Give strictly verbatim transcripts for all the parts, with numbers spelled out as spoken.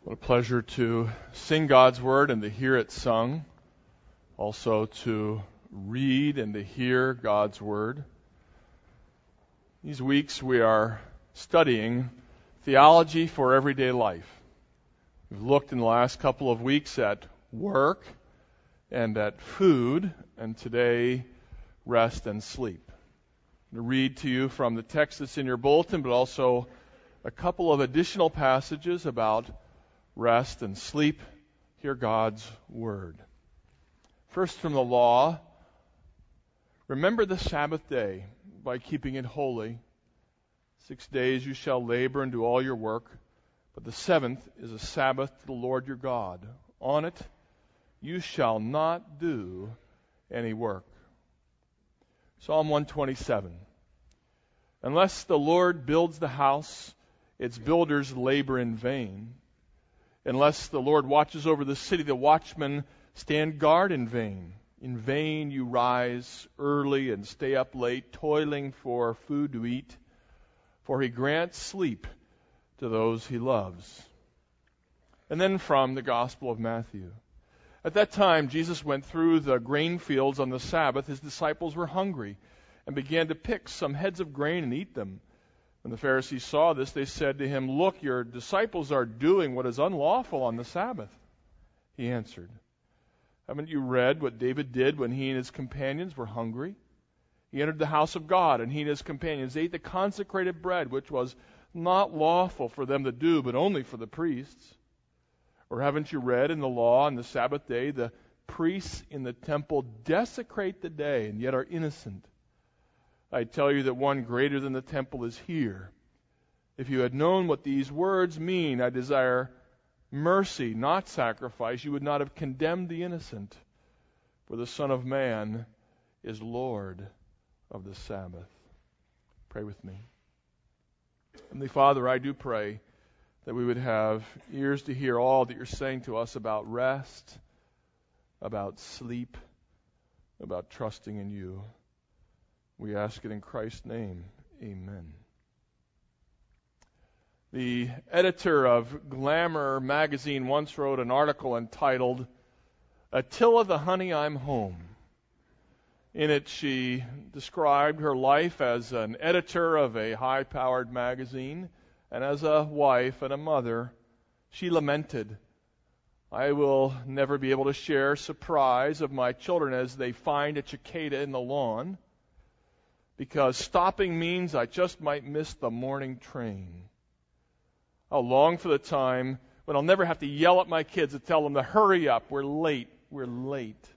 What a pleasure to sing God's Word and to hear it sung. Also to read and to hear God's Word. These weeks we are studying theology for everyday life. We've looked in the last couple of weeks at work and at food, and today rest and sleep. I'm going to read to you from the text that's in your bulletin, but also a couple of additional passages about rest and sleep. Hear God's Word. First from the law, remember the Sabbath day by keeping it holy. Six days you shall labor and do all your work, but the seventh is a Sabbath to the Lord your God. On it you shall not do any work. Psalm one twenty-seven. Unless the Lord builds the house, its builders labor in vain. Unless the Lord watches over the city, the watchmen stand guard in vain. In vain you rise early and stay up late, toiling for food to eat, for he grants sleep to those he loves. And then from the Gospel of Matthew. At that time, Jesus went through the grain fields on the Sabbath. His disciples were hungry and began to pick some heads of grain and eat them. When the Pharisees saw this, they said to him, "Look, your disciples are doing what is unlawful on the Sabbath." He answered, "Haven't you read what David did when he and his companions were hungry? He entered the house of God, and he and his companions ate the consecrated bread, which was not lawful for them to do, but only for the priests. Or haven't you read in the law on the Sabbath day, the priests in the temple desecrate the day and yet are innocent? I tell you that one greater than the temple is here. If you had known what these words mean, I desire mercy, not sacrifice, you would not have condemned the innocent. For the Son of Man is Lord of the Sabbath." Pray with me. Heavenly Father, I do pray that we would have ears to hear all that you're saying to us about rest, about sleep, about trusting in you. We ask it in Christ's name. Amen. The editor of Glamour magazine once wrote an article entitled, "Attila the Honey, I'm Home." In it, she described her life as an editor of a high-powered magazine, and as a wife and a mother, she lamented, "I will never be able to share surprise of my children as they find a cicada in the lawn, because stopping means I just might miss the morning train. I'll long for the time when I'll never have to yell at my kids to tell them to hurry up, we're late, we're late.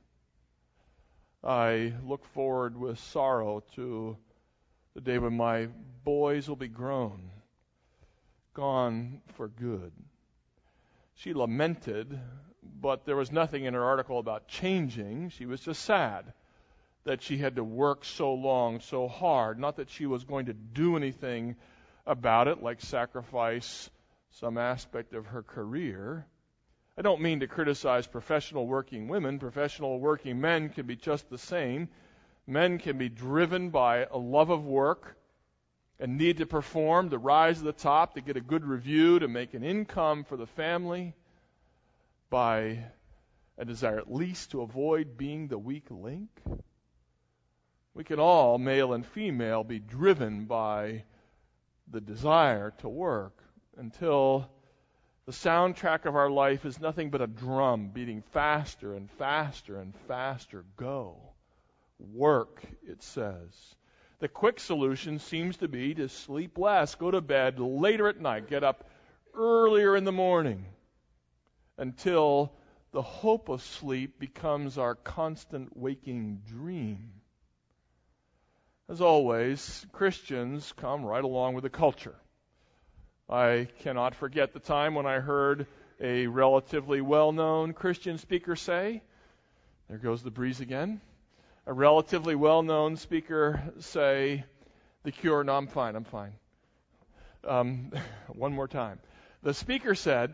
I look forward with sorrow to the day when my boys will be grown, gone for good." She lamented, but there was nothing in her article about changing. She was just sad that she had to work so long, so hard. Not that she was going to do anything about it, like sacrifice some aspect of her career. I don't mean to criticize professional working women. Professional working men can be just the same. Men can be driven by a love of work and need to perform, to rise to the top, to get a good review, to make an income for the family, by a desire at least to avoid being the weak link. We can all, male and female, be driven by the desire to work until the soundtrack of our life is nothing but a drum beating faster and faster and faster. Go. Work, it says. The quick solution seems to be to sleep less, go to bed later at night, get up earlier in the morning, until the hope of sleep becomes our constant waking dream. As always, Christians come right along with the culture. I cannot forget the time when I heard a relatively well-known Christian speaker say, there goes the breeze again, a relatively well-known speaker say, the cure, no, I'm fine, I'm fine. Um, one more time. The speaker said,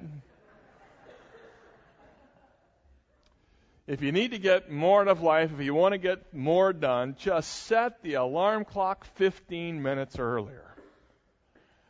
if you need to get more out of life, if you want to get more done, just set the alarm clock fifteen minutes earlier.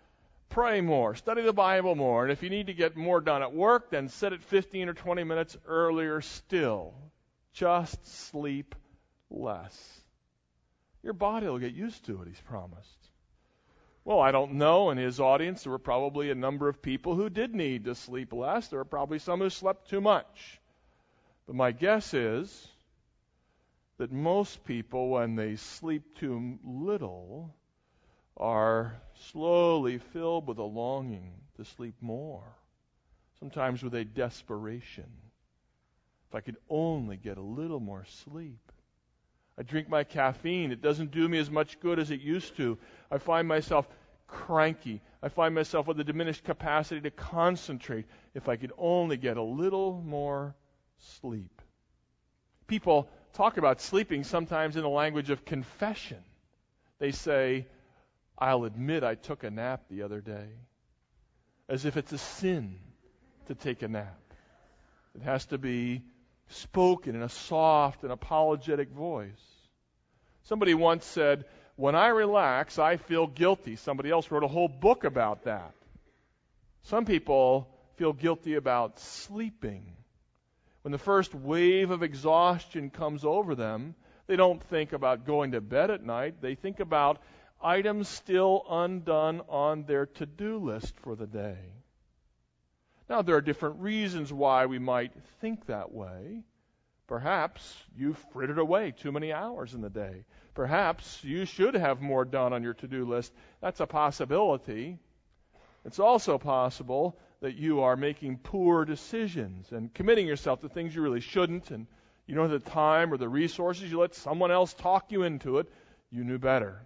Pray more. Study the Bible more. And if you need to get more done at work, then set it fifteen or twenty minutes earlier still. Just sleep less. Your body will get used to it, he's promised. Well, I don't know. In his audience, there were probably a number of people who did need to sleep less. There were probably some who slept too much. But my guess is that most people, when they sleep too little, are slowly filled with a longing to sleep more, sometimes with a desperation. If I could only get a little more sleep. I drink my caffeine. It doesn't do me as much good as it used to. I find myself cranky. I find myself with a diminished capacity to concentrate. If I could only get a little more sleep. People talk about sleeping sometimes in the language of confession. They say, I'll admit I took a nap the other day. As if it's a sin to take a nap. It has to be spoken in a soft and apologetic voice. Somebody once said, when I relax, I feel guilty. Somebody else wrote a whole book about that. Some people feel guilty about sleeping. When the first wave of exhaustion comes over them, they don't think about going to bed at night. They think about items still undone on their to-do list for the day. Now, there are different reasons why we might think that way. Perhaps you've frittered away too many hours in the day. Perhaps you should have more done on your to-do list. That's a possibility. It's also possible that you are making poor decisions and committing yourself to things you really shouldn't, and you don't have the time or the resources. You let someone else talk you into it. You knew better.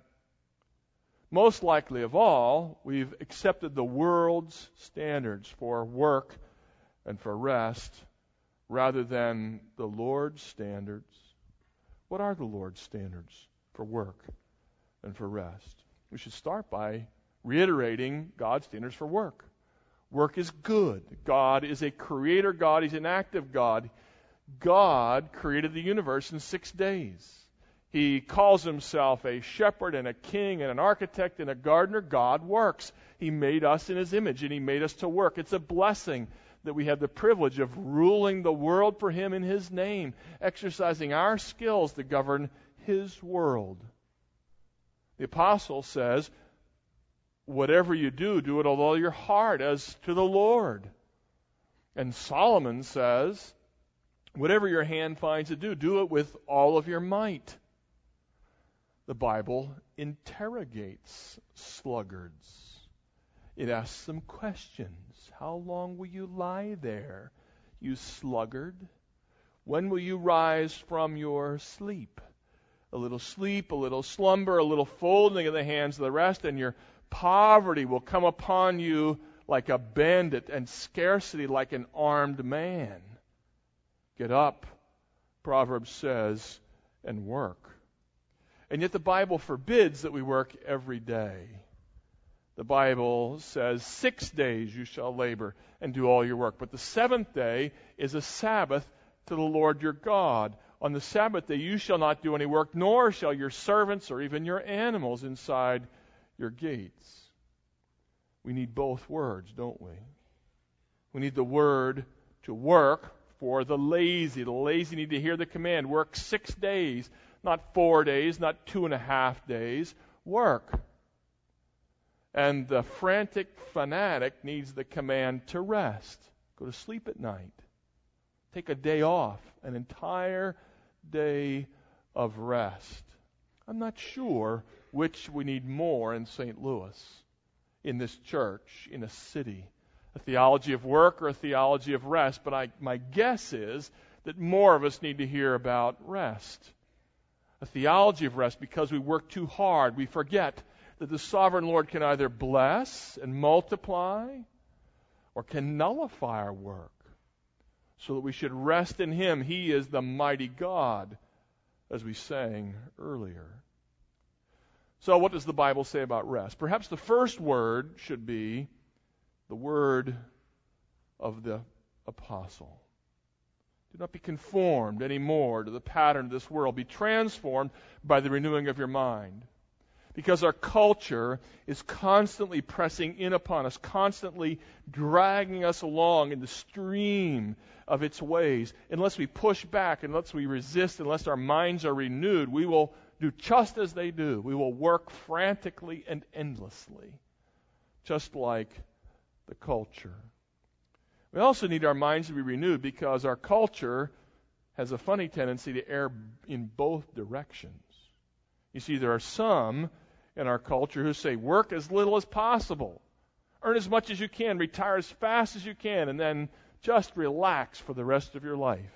Most likely of all, we've accepted the world's standards for work and for rest rather than the Lord's standards. What are the Lord's standards for work and for rest? We should start by reiterating God's standards for work. Work is good. God is a creator God. He's an active God. God created the universe in six days. He calls himself a shepherd and a king and an architect and a gardener. God works. He made us in his image, and he made us to work. It's a blessing that we have the privilege of ruling the world for him in his name, exercising our skills to govern his world. The apostle says, whatever you do, do it with all your heart as to the Lord. And Solomon says, whatever your hand finds to do, do it with all of your might. The Bible interrogates sluggards. It asks them questions. How long will you lie there, you sluggard? When will you rise from your sleep? A little sleep, a little slumber, a little folding of the hands of the rest, and your poverty will come upon you like a bandit, and scarcity like an armed man. Get up, Proverbs says, and work. And yet the Bible forbids that we work every day. The Bible says, six days you shall labor and do all your work. But the seventh day is a Sabbath to the Lord your God. On the Sabbath day you shall not do any work, nor shall your servants or even your animals inside your gates. We need both words, don't we? We need the word to work for the lazy. The lazy need to hear the command. Work six days. Not four days, not two and a half days. Work. And the frantic fanatic needs the command to rest. Go to sleep at night. Take a day off, an entire day of rest. I'm not sure which we need more in Saint Louis, in this church, in a city. A theology of work or a theology of rest. But I, my guess is that more of us need to hear about rest. A theology of rest because we work too hard. We forget that the sovereign Lord can either bless and multiply or can nullify our work, so that we should rest in him. He is the mighty God, as we sang earlier. So what does the Bible say about rest? Perhaps the first word should be the word of the apostle. Do not be conformed anymore to the pattern of this world. Be transformed by the renewing of your mind. Because our culture is constantly pressing in upon us, constantly dragging us along in the stream of its ways. Unless we push back, unless we resist, unless our minds are renewed, we will do just as they do. We will work frantically and endlessly, just like the culture. We also need our minds to be renewed because our culture has a funny tendency to err in both directions. You see, there are some in our culture who say, work as little as possible, earn as much as you can, retire as fast as you can, and then just relax for the rest of your life.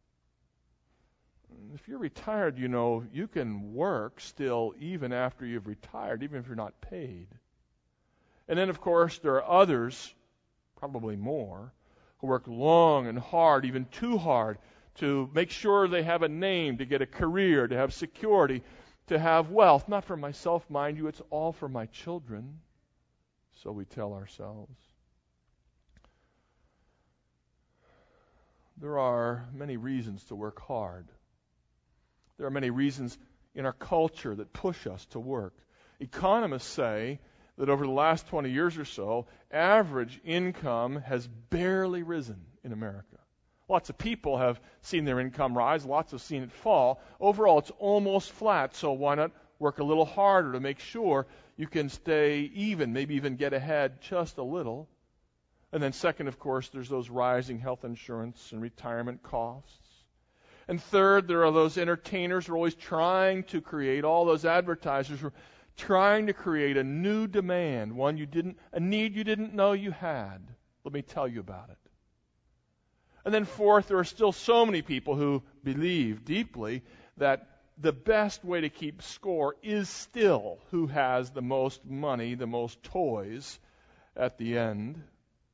If you're retired, you know, you can work still even after you've retired, even if you're not paid. And then, of course, there are others, probably more, who work long and hard, even too hard, to make sure they have a name, to get a career, to have security, to have wealth. Not for myself, mind you, it's all for my children, so we tell ourselves. There are many reasons to work hard. There are many reasons in our culture that push us to work. Economists say that over the last twenty years or so, average income has barely risen in America. Lots of people have seen their income rise. Lots have seen it fall. Overall, it's almost flat. So why not work a little harder to make sure you can stay even, maybe even get ahead just a little? And then second, of course, there's those rising health insurance and retirement costs. And third, there are those entertainers who are always trying to create, all those advertisers who are trying to create a new demand, one you didn't, a need you didn't know you had. Let me tell you about it. And then fourth, there are still so many people who believe deeply that the best way to keep score is still who has the most money, the most toys at the end.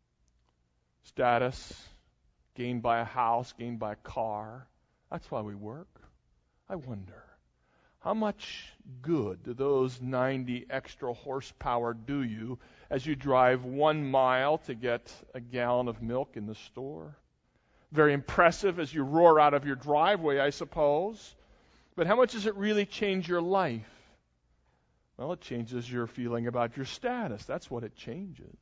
Status, gained by a house, gained by a car. That's why we work. I wonder, how much good do those ninety extra horsepower do you as you drive one mile to get a gallon of milk in the store? Very impressive as you roar out of your driveway, I suppose. But how much does it really change your life? Well, it changes your feeling about your status. That's what it changes.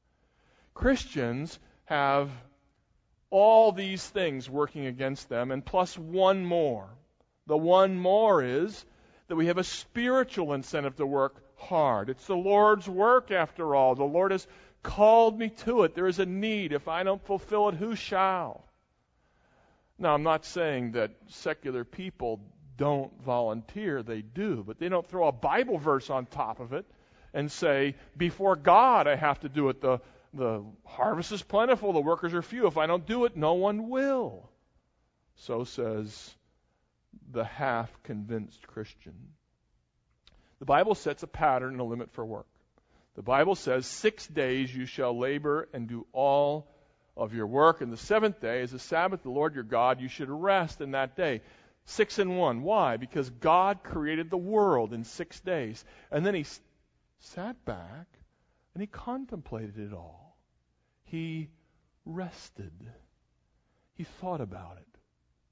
Christians have all these things working against them, and plus one more. The one more is that we have a spiritual incentive to work hard. It's the Lord's work, after all. The Lord has called me to it. There is a need. If I don't fulfill it, who shall? Now, I'm not saying that secular people don't volunteer. They do. But they don't throw a Bible verse on top of it and say, before God I have to do it. The, the harvest is plentiful. The workers are few. If I don't do it, no one will. So says the half-convinced Christian. The Bible sets a pattern and a limit for work. The Bible says, six days you shall labor and do all of your work, and the seventh day is the Sabbath, the Lord your God. You should rest in that day. Six and one. Why? Because God created the world in six days. And then he s- sat back and he contemplated it all. He rested. He thought about it.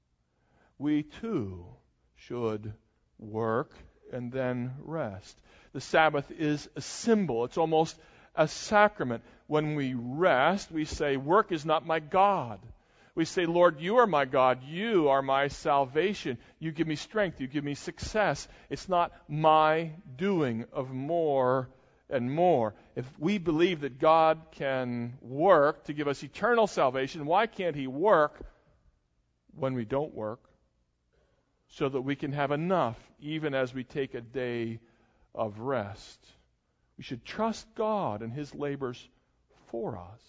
We too should work and then rest. The Sabbath is a symbol. It's almost a sacrament. When we rest, we say, work is not my God. We say, Lord, you are my God. You are my salvation. You give me strength. You give me success. It's not my doing of more and more. If we believe that God can work to give us eternal salvation, why can't he work when we don't work so that we can have enough even as we take a day of rest? We should trust God and his labors for us.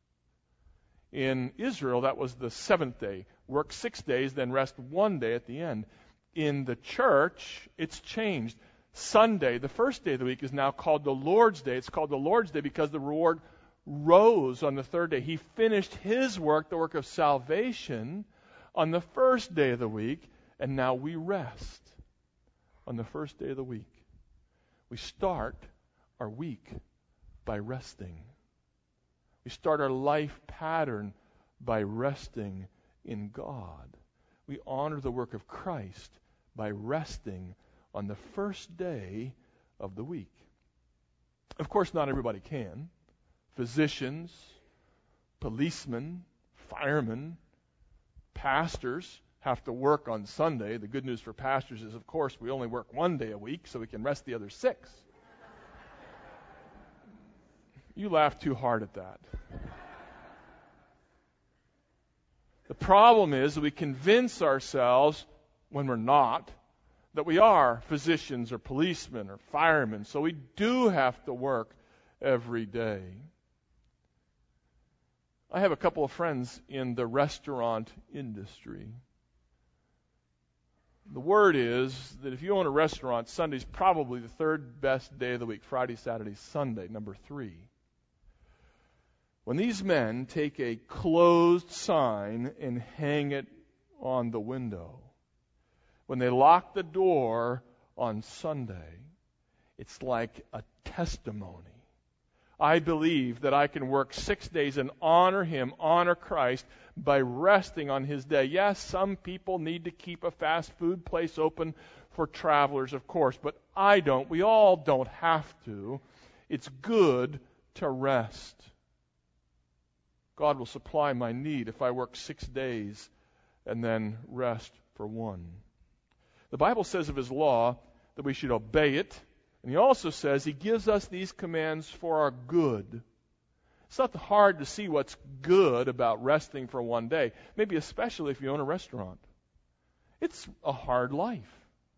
In Israel, that was the seventh day. Work six days, then rest one day at the end. In the church, it's changed. Sunday, the first day of the week, is now called the Lord's Day. It's called the Lord's Day because the Lord rose on the third day. He finished his work, the work of salvation, on the first day of the week, and now we rest on the first day of the week. We start our week by resting. We start our life pattern by resting in God. We honor the work of Christ by resting on the first day of the week. Of course, not everybody can. Physicians, policemen, firemen, pastors have to work on Sunday. The good news for pastors is, of course, we only work one day a week, so we can rest the other six. You laugh too hard at that. The problem is that we convince ourselves, when we're not, that we are physicians or policemen or firemen, so we do have to work every day. I have a couple of friends in the restaurant industry. The word is that if you own a restaurant, Sunday's probably the third best day of the week. Friday, Saturday, Sunday, number three. When these men take a closed sign and hang it on the window, when they lock the door on Sunday, it's like a testimony. I believe that I can work six days and honor Him, honor Christ, by resting on His day. Yes, some people need to keep a fast food place open for travelers, of course, but I don't. We all don't have to. It's good to rest. God will supply my need if I work six days and then rest for one. The Bible says of His law that we should obey it. And He also says He gives us these commands for our good. It's not hard to see what's good about resting for one day, maybe especially if you own a restaurant. It's a hard life.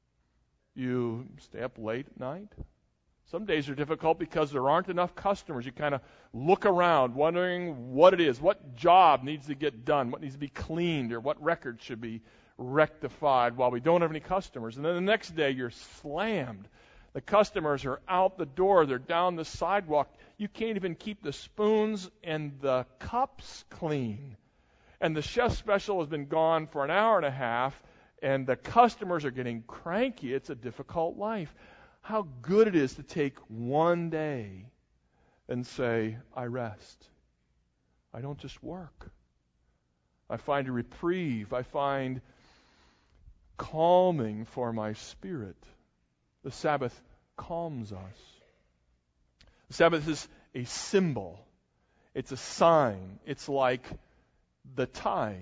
You stay up late at night. Some days are difficult because there aren't enough customers. You kind of look around wondering what it is, what job needs to get done, what needs to be cleaned, or what record should be rectified while we don't have any customers. And then the next day you're slammed. The customers are out the door. They're down the sidewalk. You can't even keep the spoons and the cups clean. And the chef special has been gone for an hour and a half, and the customers are getting cranky. It's a difficult life. How good it is to take one day and say, I rest. I don't just work. I find a reprieve. I find calming for my spirit. The Sabbath calms us. The Sabbath is a symbol. It's a sign. It's like the tithe.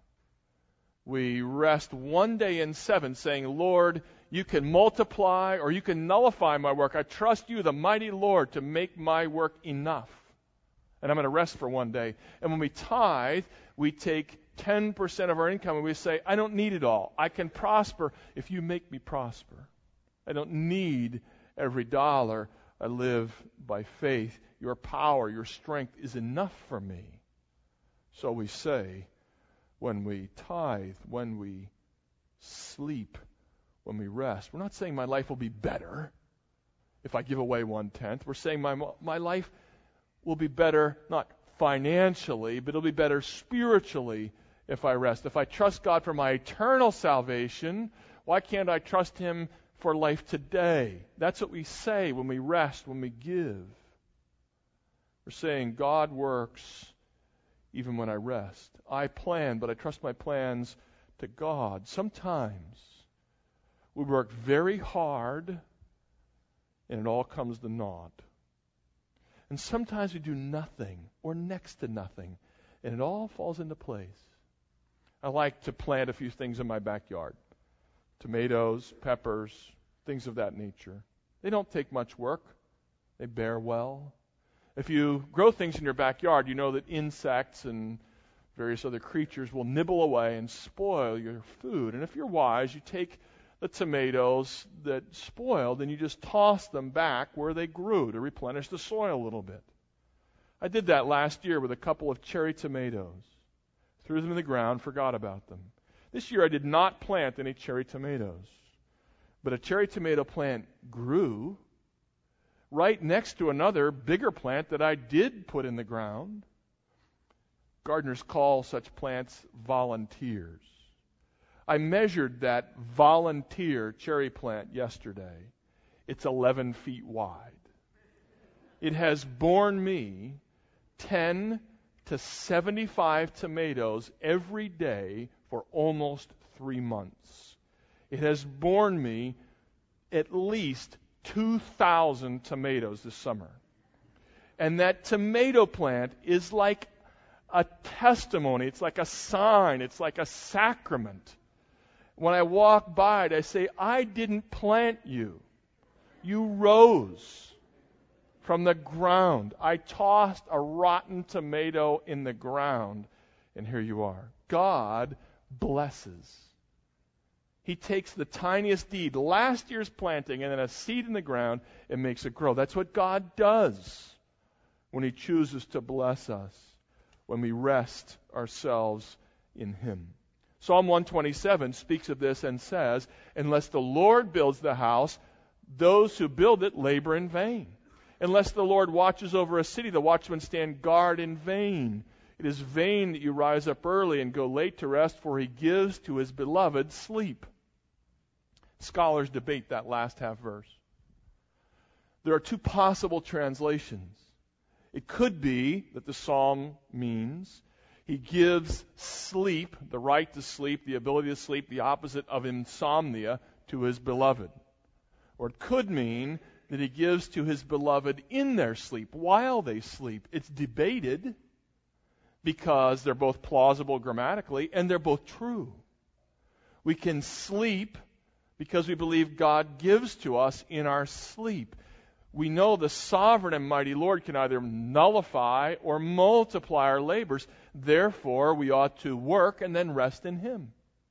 We rest one day in seven saying, Lord, you can multiply or you can nullify my work. I trust you, the mighty Lord, to make my work enough. And I'm going to rest for one day. And when we tithe, we take ten percent of our income and we say, I don't need it all. I can prosper if you make me prosper. I don't need every dollar. I live by faith. Your power, your strength is enough for me. So we say, when we tithe, when we sleep, when we rest. We're not saying my life will be better if I give away one-tenth. We're saying my, my life will be better, not financially, but it'll be better spiritually if I rest. If I trust God for my eternal salvation, why can't I trust Him for life today? That's what we say when we rest, when we give. We're saying God works even when I rest. I plan, but I trust my plans to God. Sometimes we work very hard and it all comes to naught. And sometimes we do nothing or next to nothing and it all falls into place. I like to plant a few things in my backyard. Tomatoes, peppers, things of that nature. They don't take much work. They bear well. If you grow things in your backyard, you know that insects and various other creatures will nibble away and spoil your food. And if you're wise, you take the tomatoes that spoiled and you just toss them back where they grew to replenish the soil a little bit. I did that last year with a couple of cherry tomatoes. Threw them in the ground, forgot about them. This year I did not plant any cherry tomatoes. But a cherry tomato plant grew right next to another bigger plant that I did put in the ground. Gardeners call such plants volunteers. I measured that volunteer cherry plant yesterday. It's eleven feet wide. It has borne me ten to seventy-five tomatoes every day for almost three months. It has borne me at least two thousand tomatoes this summer. And that tomato plant is like a testimony. It's like a sign. It's like a sacrament. When I walk by it, I say, I didn't plant you. You rose from the ground. I tossed a rotten tomato in the ground, and here you are. God blesses. He takes the tiniest deed, last year's planting, and then a seed in the ground, and makes it grow. That's what God does when He chooses to bless us, when we rest ourselves in Him. Psalm one twenty-seven speaks of this and says, unless the Lord builds the house, those who build it labor in vain. Unless the Lord watches over a city, the watchmen stand guard in vain. It is vain that you rise up early and go late to rest, for He gives to His beloved sleep. Scholars debate that last half verse. There are two possible translations. It could be that the psalm means He gives sleep, the right to sleep, the ability to sleep, the opposite of insomnia, to His beloved. Or it could mean that He gives to His beloved in their sleep, while they sleep. It's debated because they're both plausible grammatically and they're both true. We can sleep because we believe God gives to us in our sleep. We know the sovereign and mighty Lord can either nullify or multiply our labors. Therefore, we ought to work and then rest in Him.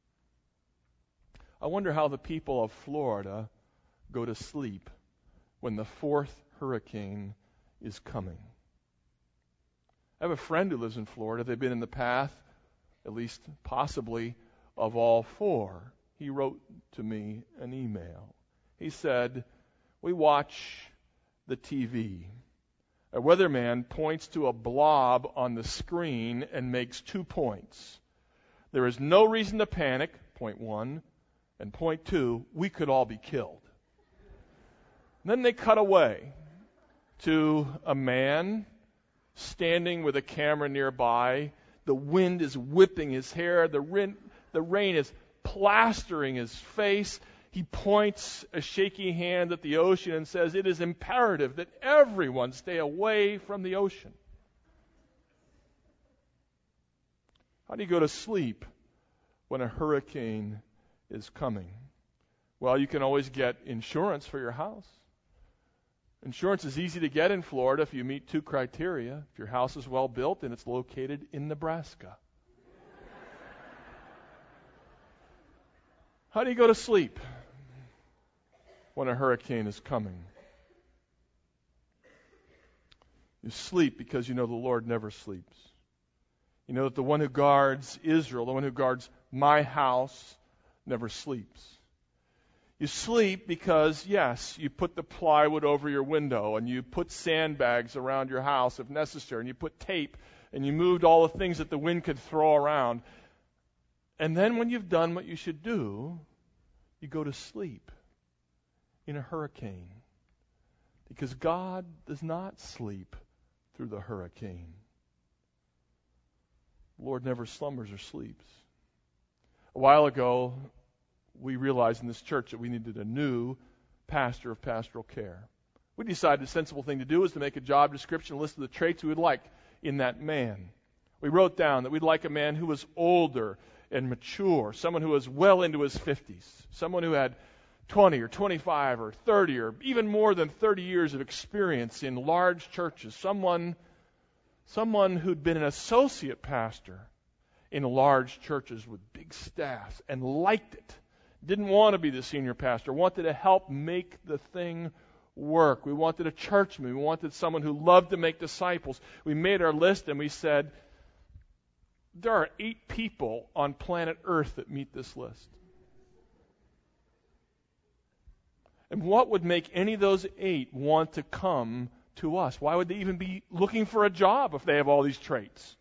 I wonder how the people of Florida go to sleep when the fourth hurricane is coming. I have a friend who lives in Florida. They've been in the path, at least possibly, of all four. He wrote to me an email. He said, we watch the T V. A weatherman points to a blob on the screen and makes two points. There is no reason to panic, point one, and point two, we could all be killed. And then they cut away to a man standing with a camera nearby. The wind is whipping his hair. The rain, the rain is plastering his face. He points a shaky hand at the ocean and says, it is imperative that everyone stay away from the ocean. How do you go to sleep when a hurricane is coming? Well, you can always get insurance for your house. Insurance is easy to get in Florida if you meet two criteria. If your house is well built and it's located in Nebraska. How do you go to sleep when a hurricane is coming? You sleep because you know the Lord never sleeps. You know that the one who guards Israel, the one who guards my house, never sleeps. You sleep because, yes, you put the plywood over your window and you put sandbags around your house if necessary, and you put tape and you moved all the things that the wind could throw around. And then when you've done what you should do, you go to sleep in a hurricane. Because God does not sleep through the hurricane. The Lord never slumbers or sleeps. A while ago, we realized in this church that we needed a new pastor of pastoral care. We decided the sensible thing to do was to make a job description, a list of the traits we would like in that man. We wrote down that we'd like a man who was older and mature, someone who was well into his fifties, someone who had twenty or twenty-five or thirty or even more than thirty years of experience in large churches, someone, someone who'd been an associate pastor in large churches with big staffs and liked it. Didn't want to be the senior pastor, wanted to help make the thing work. We wanted a churchman. We wanted someone who loved to make disciples. We made our list and we said, there are eight people on planet Earth that meet this list. And what would make any of those eight want to come to us? Why would they even be looking for a job if they have all these traits?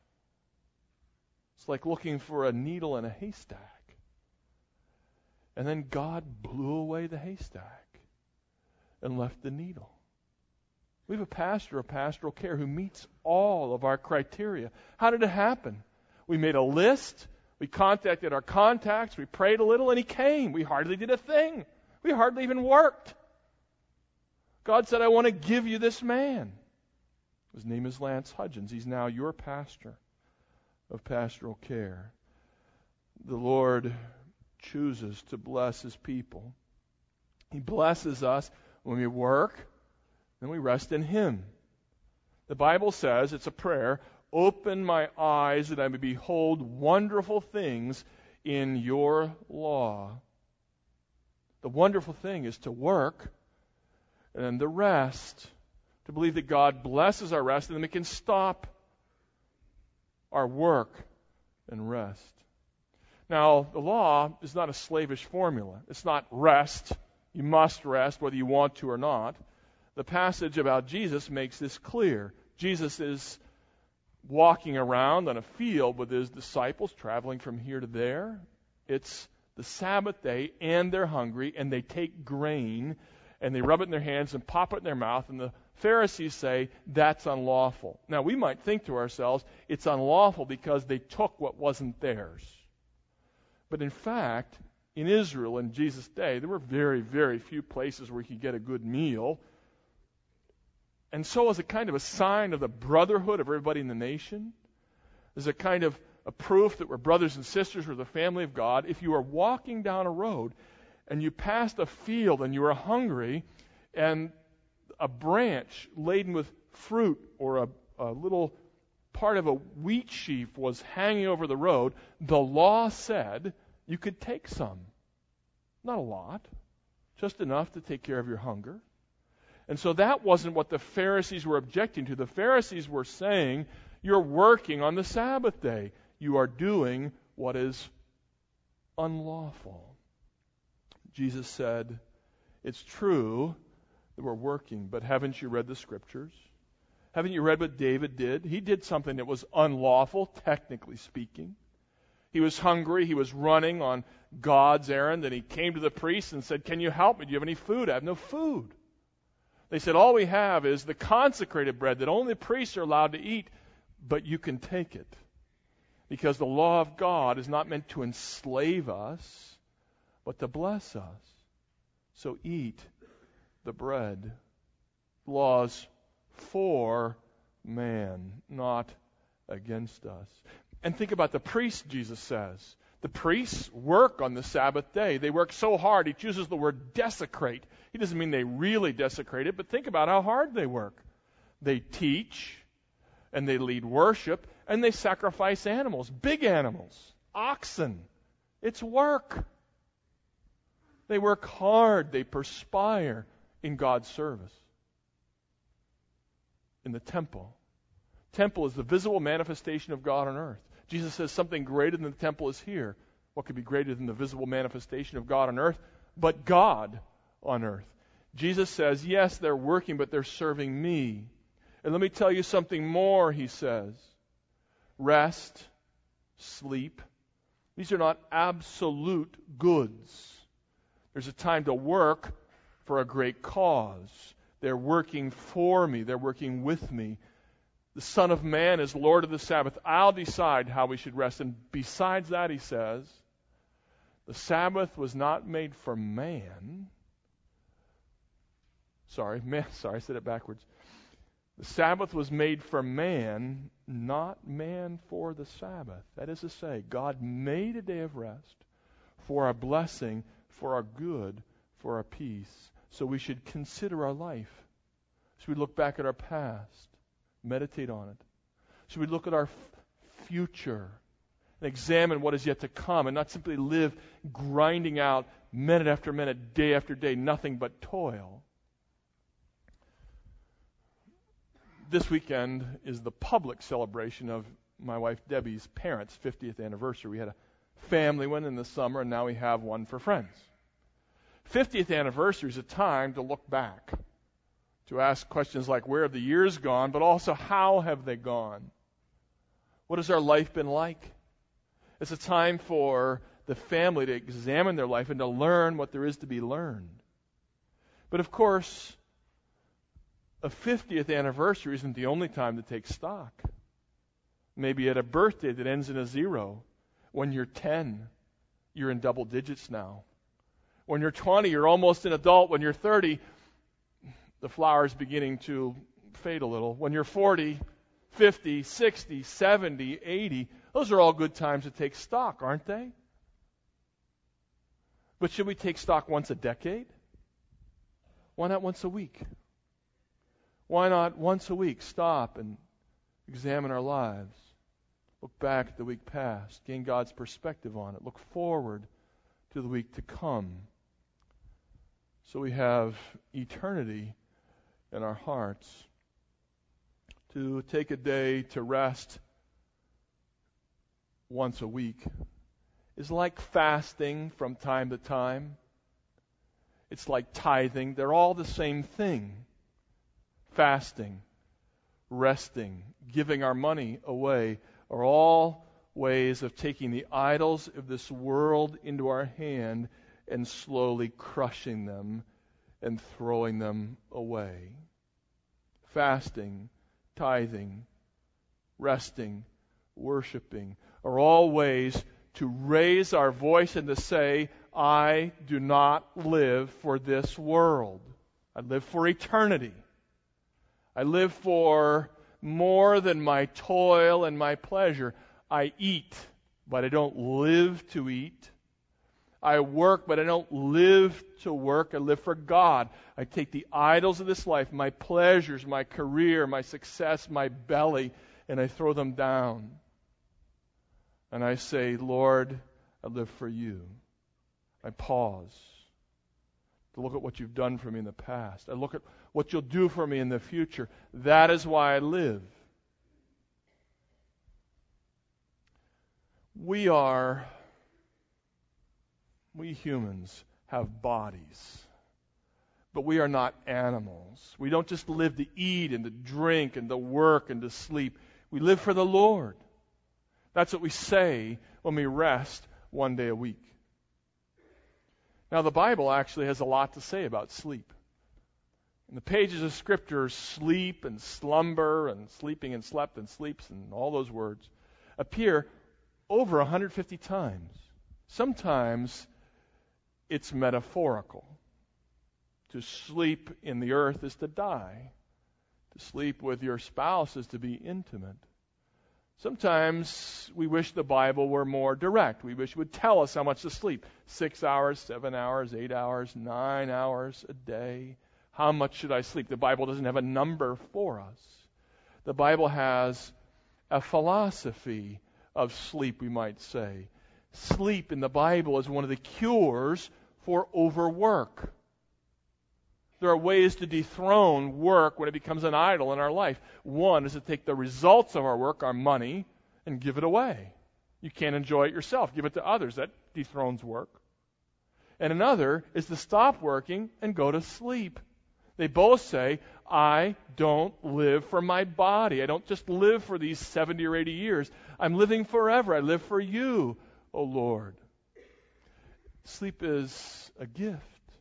It's like looking for a needle in a haystack. And then God blew away the haystack and left the needle. We have a pastor of pastoral care who meets all of our criteria. How did it happen? We made a list. We contacted our contacts. We prayed a little, and he came. We hardly did a thing. We hardly even worked. God said, I want to give you this man. His name is Lance Hudgens. He's now your pastor of pastoral care. The Lord chooses to bless His people. He blesses us when we work, then we rest in Him. The Bible says, it's a prayer, open my eyes that I may behold wonderful things in your law. The wonderful thing is to work and then the rest, to believe that God blesses our rest, and then we can stop our work and rest. Now, the law is not a slavish formula. It's not rest. You must rest whether you want to or not. The passage about Jesus makes this clear. Jesus is walking around on a field with His disciples, traveling from here to there. It's the Sabbath day, and they're hungry, and they take grain, and they rub it in their hands and pop it in their mouth, and the Pharisees say, that's unlawful. Now, we might think to ourselves, it's unlawful because they took what wasn't theirs. But in fact, in Israel in Jesus' day, there were very, very few places where you could get a good meal. And so as a kind of a sign of the brotherhood of everybody in the nation, as a kind of a proof that we're brothers and sisters, we're the family of God, if you are walking down a road and you passed a field and you were hungry and a branch laden with fruit or a, a little part of a wheat sheaf was hanging over the road, the law said you could take some. Not a lot, just enough to take care of your hunger. And so that wasn't what the Pharisees were objecting to. The Pharisees were saying, you're working on the Sabbath day. You are doing what is unlawful. Jesus said, it's true that we're working, but haven't you read the Scriptures? Haven't you read what David did? He did something that was unlawful, technically speaking. He was hungry. He was running on God's errand, and he came to the priest and said, can you help me? Do you have any food? I have no food. They said, all we have is the consecrated bread that only priests are allowed to eat, but you can take it. Because the law of God is not meant to enslave us, but to bless us. So eat the bread. Laws for man, not against us. And think about the priests, Jesus says. The priests work on the Sabbath day. They work so hard. He chooses the word desecrate. He doesn't mean they really desecrate it, but think about how hard they work. They teach, and they lead worship, and they sacrifice animals, big animals, oxen. It's work. They work hard. They perspire in God's service. In the temple. Temple is the visible manifestation of God on earth. Jesus says something greater than the temple is here. What could be greater than the visible manifestation of God on earth? But God on earth. Jesus says, yes, they're working, but they're serving me. And let me tell you something more, he says. Rest, sleep, these are not absolute goods. There's a time to work for a great cause. They're working for me. They're working with me. The Son of Man is Lord of the Sabbath. I'll decide how we should rest. And besides that, he says, the Sabbath was not made for man. Sorry, man, sorry, I said it backwards. The Sabbath was made for man, not man for the Sabbath. That is to say, God made a day of rest for our blessing, for our good, for our peace. So we should consider our life. Should we look back at our past? Meditate on it. Should we look at our f- future and examine what is yet to come and not simply live grinding out minute after minute, day after day, nothing but toil? This weekend is the public celebration of my wife Debbie's parents' fiftieth anniversary. We had a family one in the summer, and now we have one for friends. fiftieth anniversary is a time to look back, to ask questions like, where have the years gone, but also, how have they gone? What has our life been like? It's a time for the family to examine their life and to learn what there is to be learned. But of course, a fiftieth anniversary isn't the only time to take stock. Maybe at a birthday that ends in a zero. When you're ten, you're in double digits now. When you're twenty, you're almost an adult. When you're thirty, the flower's beginning to fade a little. When you're forty, fifty, sixty, seventy, eighty, those are all good times to take stock, aren't they? But should we take stock once a decade? Why not once a week? Why not once a week stop and examine our lives? Look back at the week past, gain God's perspective on it, look forward to the week to come. So we have eternity in our hearts. To take a day to rest once a week is like fasting from time to time. It's like tithing. They're all the same thing. Fasting, resting, giving our money away are all ways of taking the idols of this world into our hand and slowly crushing them and throwing them away. Fasting, tithing, resting, worshiping are all ways to raise our voice and to say, I do not live for this world. I live for eternity. I live for more than my toil and my pleasure. I eat, but I don't live to eat. I work, but I don't live to work. I live for God. I take the idols of this life, my pleasures, my career, my success, my belly, and I throw them down. And I say, Lord, I live for you. I pause to look at what you've done for me in the past. I look at what you'll do for me in the future. That is why I live. We are, we humans have bodies, but we are not animals. We don't just live to eat and to drink and to work and to sleep. We live for the Lord. That's what we say when we rest one day a week. Now, the Bible actually has a lot to say about sleep. In the pages of Scripture, sleep and slumber and sleeping and slept and sleeps and all those words appear over one hundred fifty times. Sometimes it's metaphorical. To sleep in the earth is to die. To sleep with your spouse is to be intimate. Sometimes we wish the Bible were more direct. We wish it would tell us how much to sleep. Six hours, seven hours, eight hours, nine hours a day. How much should I sleep? The Bible doesn't have a number for us. The Bible has a philosophy of sleep, we might say. Sleep in the Bible is one of the cures for overwork. There are ways to dethrone work when it becomes an idol in our life. One is to take the results of our work, our money, and give it away. You can't enjoy it yourself. Give it to others. That dethrones work. And another is to stop working and go to sleep. They both say, I don't live for my body. I don't just live for these seventy or eighty years. I'm living forever. I live for you, O Lord. Sleep is a gift.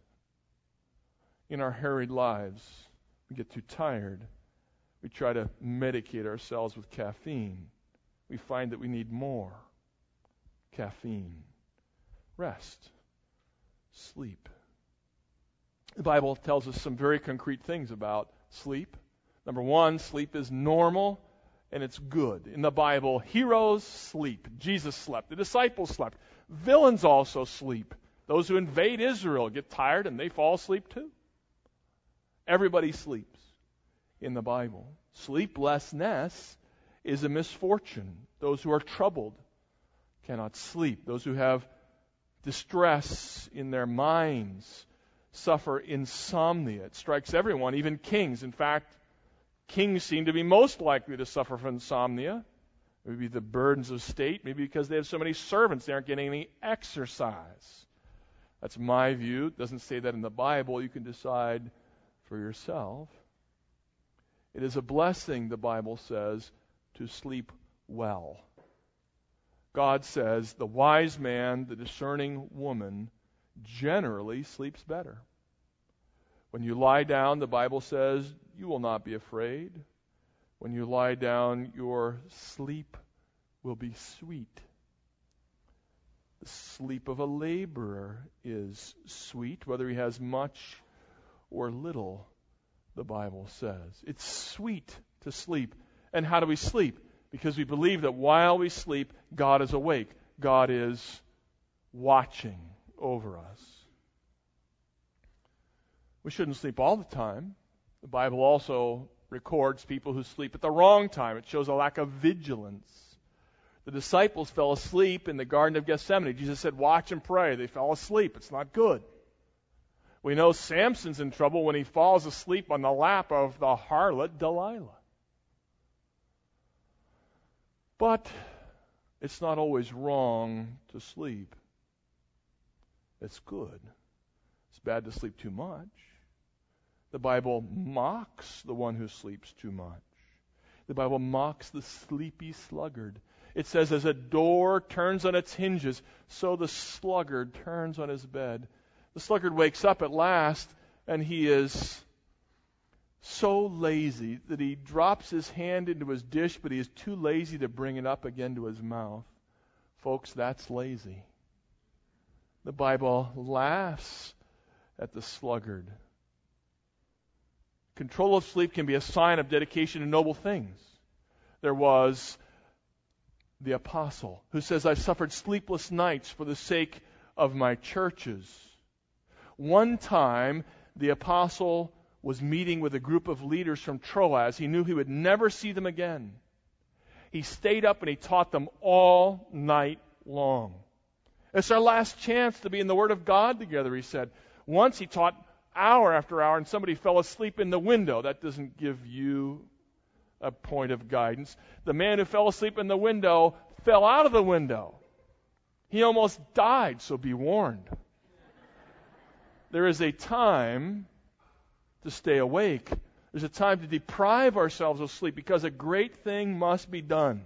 In our harried lives, we get too tired. We try to medicate ourselves with caffeine. We find that we need more caffeine. Rest. Sleep. The Bible tells us some very concrete things about sleep. Number one, sleep is normal and it's good. In the Bible, heroes sleep. Jesus slept. The disciples slept. Villains also sleep. Those who invade Israel get tired and they fall asleep too. Everybody sleeps in the Bible. Sleeplessness is a misfortune. Those who are troubled cannot sleep. Those who have distress in their minds suffer insomnia. It strikes everyone, even kings. In fact, kings seem to be most likely to suffer from insomnia. Maybe the burdens of state, maybe because they have so many servants, they aren't getting any exercise. That's my view. It doesn't say that in the Bible. You can decide for yourself. It is a blessing, the Bible says, to sleep well. God says the wise man, the discerning woman, generally sleeps better. When you lie down, the Bible says, you will not be afraid. When you lie down, your sleep will be sweet. The sleep of a laborer is sweet, whether he has much or little. the Bible says. It's sweet to sleep. And how do we sleep? Because we believe that while we sleep, God is awake. God is watching over us. We shouldn't sleep all the time. The Bible also records people who sleep at the wrong time. It shows a lack of vigilance. The disciples fell asleep in the Garden of Gethsemane. Jesus said, watch and pray. They fell asleep. It's not good. We know Samson's in trouble when he falls asleep on the lap of the harlot Delilah. But it's not always wrong to sleep. It's good. It's bad to sleep too much. The Bible mocks the one who sleeps too much. The Bible mocks the sleepy sluggard. It says, as a door turns on its hinges, so the sluggard turns on his bed. The sluggard wakes up at last, and he is so lazy that he drops his hand into his dish, but he is too lazy to bring it up again to his mouth. Folks, that's lazy. The Bible laughs at the sluggard. Control of sleep can be a sign of dedication to noble things. There was the apostle who says, I've suffered sleepless nights for the sake of my churches. One time, the apostle was meeting with a group of leaders from Troas. He knew he would never see them again. He stayed up and he taught them all night long. It's our last chance to be in the Word of God together, he said. Once he taught hour after hour and somebody fell asleep in the window. That doesn't give you a point of guidance. The man who fell asleep in the window fell out of the window. He almost died, so be warned. There is a time to stay awake. There's a time to deprive ourselves of sleep because a great thing must be done.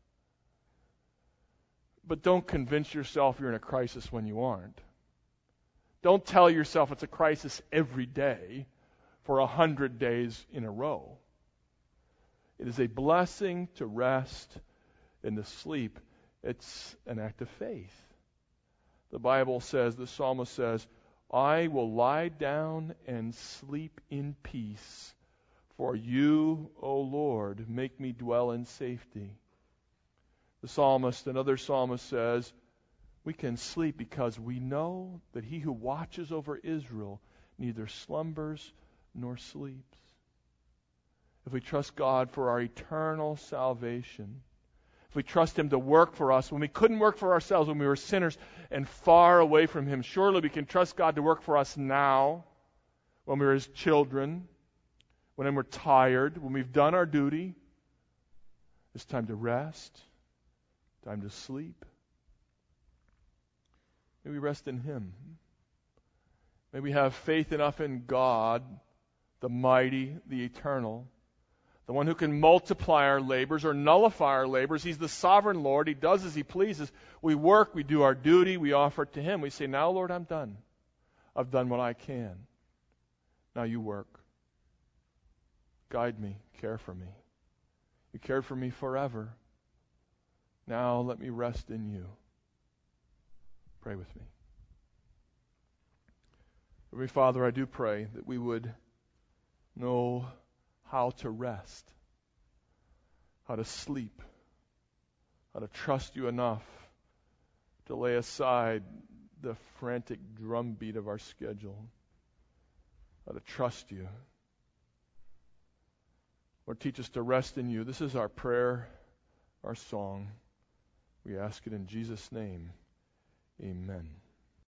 But don't convince yourself you're in a crisis when you aren't. Don't tell yourself it's a crisis every day for a hundred days in a row. It is a blessing to rest and to sleep. It's an act of faith. The Bible says, the psalmist says, I will lie down and sleep in peace, for you, O Lord, make me dwell in safety. The psalmist, another psalmist says, we can sleep because we know that he who watches over Israel neither slumbers nor sleeps. If we trust God for our eternal salvation, if we trust Him to work for us when we couldn't work for ourselves, when we were sinners and far away from Him, surely we can trust God to work for us now, when we're His children, when we're tired, when we've done our duty. It's time to rest, time to sleep. May we rest in Him. May we have faith enough in God, the mighty, the eternal, the one who can multiply our labors or nullify our labors. He's the sovereign Lord. He does as He pleases. We work, we do our duty, we offer it to Him. We say, now, Lord, I'm done. I've done what I can. Now you work. Guide me, care for me. You cared for me forever. Now let me rest in you. Pray with me. Heavenly Father, I do pray that we would know how to rest, how to sleep, how to trust you enough to lay aside the frantic drumbeat of our schedule, how to trust you. Lord, teach us to rest in you. This is our prayer, our song. We ask it in Jesus' name. Amen.